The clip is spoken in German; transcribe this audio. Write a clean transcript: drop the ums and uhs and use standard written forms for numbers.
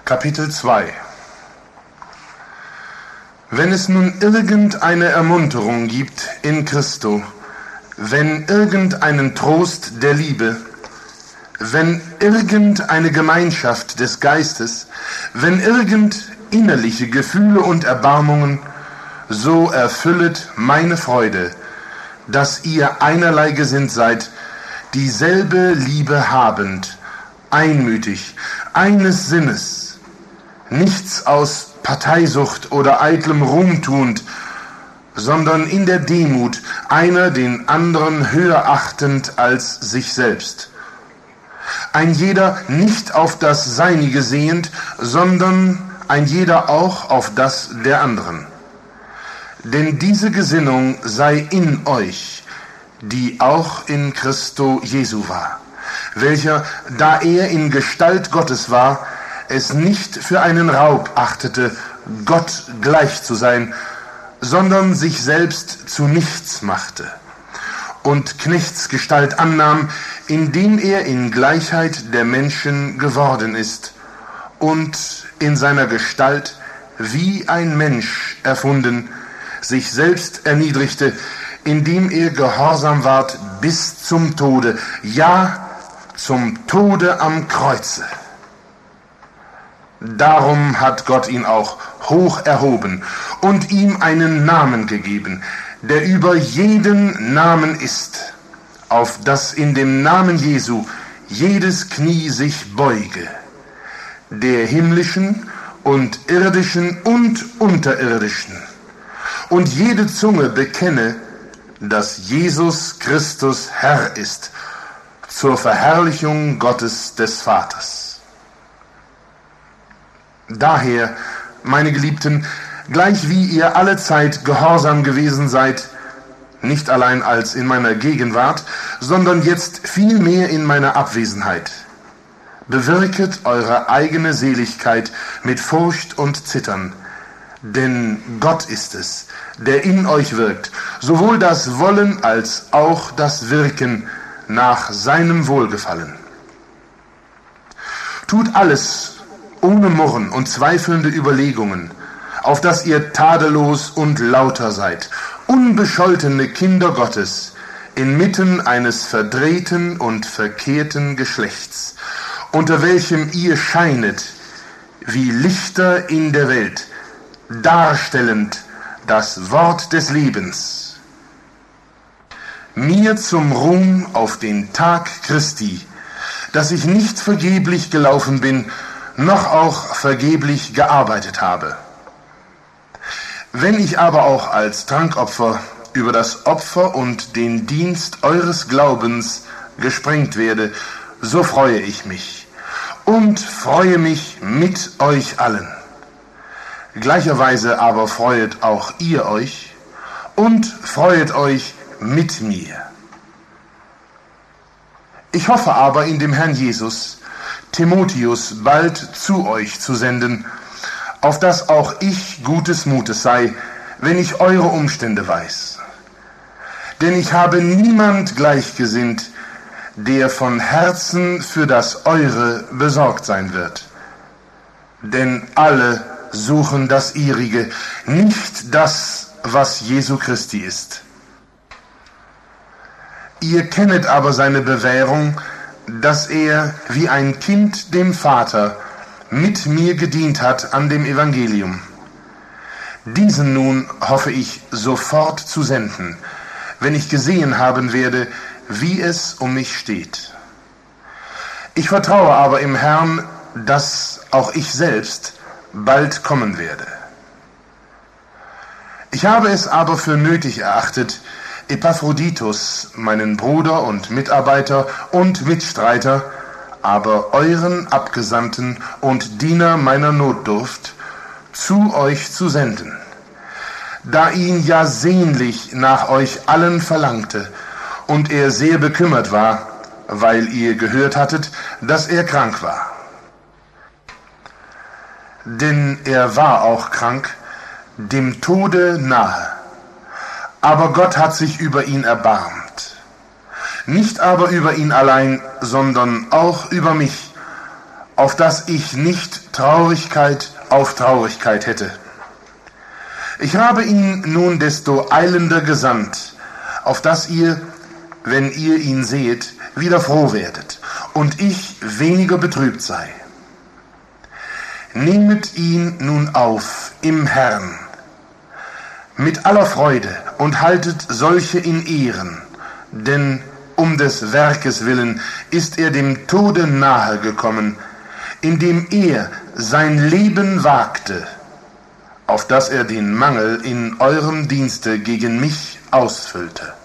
Kapitel 2. Wenn es nun irgendeine Ermunterung gibt in Christo, wenn irgendeinen Trost der Liebe, wenn irgendeine Gemeinschaft des Geistes, wenn irgend innerliche Gefühle und Erbarmungen, so erfüllet meine Freude, dass ihr einerlei gesinnt seid, dieselbe Liebe habend, einmütig, eines Sinnes, nichts aus Parteisucht oder eitlem Ruhm tuend, sondern in der Demut einer den anderen höher achtend als sich selbst. Ein jeder nicht auf das Seinige sehend, sondern ein jeder auch auf das der anderen. Denn diese Gesinnung sei in euch, die auch in Christo Jesu war, welcher, da er in Gestalt Gottes war, es nicht für einen Raub achtete, Gott gleich zu sein, sondern sich selbst zu nichts machte und Knechtsgestalt annahm, indem er in Gleichheit der Menschen geworden ist und in seiner Gestalt wie ein Mensch erfunden, sich selbst erniedrigte, indem er gehorsam ward bis zum Tode, ja, zum Tode am Kreuze. Darum hat Gott ihn auch hoch erhoben und ihm einen Namen gegeben, der über jeden Namen ist, auf dass in dem Namen Jesu jedes Knie sich beuge, der himmlischen und irdischen und unterirdischen, und jede Zunge bekenne, dass Jesus Christus Herr ist, zur Verherrlichung Gottes des Vaters. Daher, meine Geliebten, gleich wie ihr alle Zeit gehorsam gewesen seid, nicht allein als in meiner Gegenwart, sondern jetzt vielmehr in meiner Abwesenheit, bewirket eure eigene Seligkeit mit Furcht und Zittern, denn Gott ist es, der in euch wirkt, sowohl das Wollen als auch das Wirken nach seinem Wohlgefallen. Tut alles ohne Murren und zweifelnde Überlegungen, auf dass ihr tadellos und lauter seid, unbescholtene Kinder Gottes, inmitten eines verdrehten und verkehrten Geschlechts, unter welchem ihr scheinet wie Lichter in der Welt, darstellend das Wort des Lebens. Mir zum Ruhm auf den Tag Christi, dass ich nicht vergeblich gelaufen bin, noch auch vergeblich gearbeitet habe. Wenn ich aber auch als Trankopfer über das Opfer und den Dienst eures Glaubens gesprengt werde, so freue ich mich und freue mich mit euch allen. Gleicherweise aber freuet auch ihr euch und freuet euch mit mir. Ich hoffe aber in dem Herrn Jesus, Timotheus bald zu euch zu senden, auf dass auch ich gutes Mutes sei, wenn ich eure Umstände weiß. Denn ich habe niemand gleichgesinnt, der von Herzen für das Eure besorgt sein wird. Denn alle suchen das Ihrige, nicht das, was Jesu Christi ist. Ihr kennet aber seine Bewährung, dass er wie ein Kind dem Vater mit mir gedient hat an dem Evangelium. Diesen nun hoffe ich sofort zu senden, wenn ich gesehen haben werde, wie es um mich steht. Ich vertraue aber im Herrn, dass auch ich selbst bald kommen werde. Ich habe es aber für nötig erachtet, Epaphroditus, meinen Bruder und Mitarbeiter und Mitstreiter, aber euren Abgesandten und Diener meiner Notdurft, zu euch zu senden, da ihn ja sehnlich nach euch allen verlangte und er sehr bekümmert war, weil ihr gehört hattet, dass er krank war. Denn er war auch krank, dem Tode nahe. Aber Gott hat sich über ihn erbarmt. Nicht aber über ihn allein, sondern auch über mich, auf dass ich nicht Traurigkeit auf Traurigkeit hätte. Ich habe ihn nun desto eilender gesandt, auf dass ihr, wenn ihr ihn seht, wieder froh werdet und ich weniger betrübt sei. Nehmet ihn nun auf im Herrn mit aller Freude und haltet solche in Ehren, denn um des Werkes willen ist er dem Tode nahe gekommen, indem er sein Leben wagte, auf dass er den Mangel in eurem Dienste gegen mich ausfüllte.